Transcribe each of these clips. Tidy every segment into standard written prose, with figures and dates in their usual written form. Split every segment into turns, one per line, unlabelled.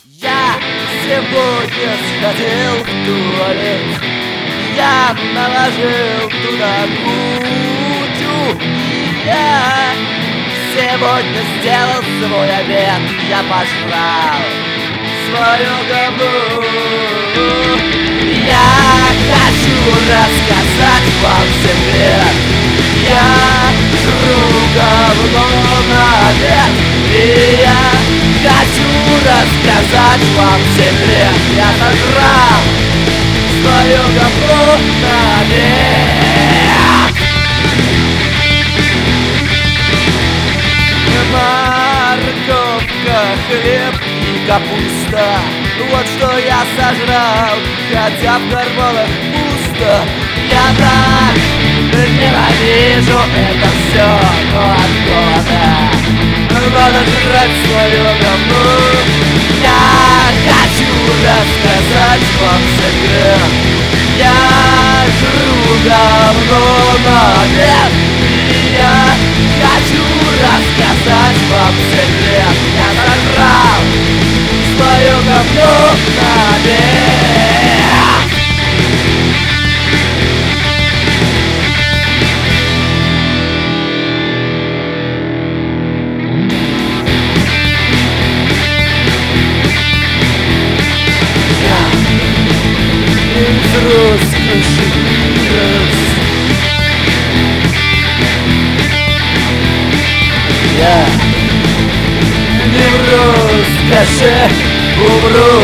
Я сегодня сходил в туалет, я наложил туда кучу. Я сегодня сделал свой обед, я пожрал свое говно. Я хочу рассказать вам секрет. Я жру говно на обед, и я хочу рассказать вам секрет. Я сожрал свое говно на обед. Морковка, хлеб и капуста, вот что я сожрал, хотя в карманах пусто. Я так ненавижу это все, но от голода надо жрать свое говно. Я хочу рассказать вам секрет. Я жру говно на обед, и я хочу рассказать вам секрет. Я сожрал свое говно на обед. Я не вру, скажи, умру.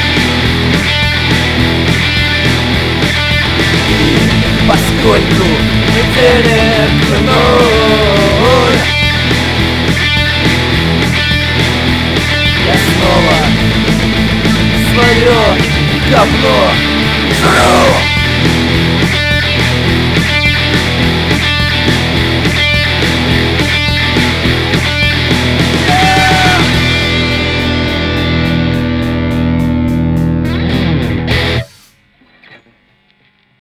И поскольку денег ноль, я снова свое говно жру.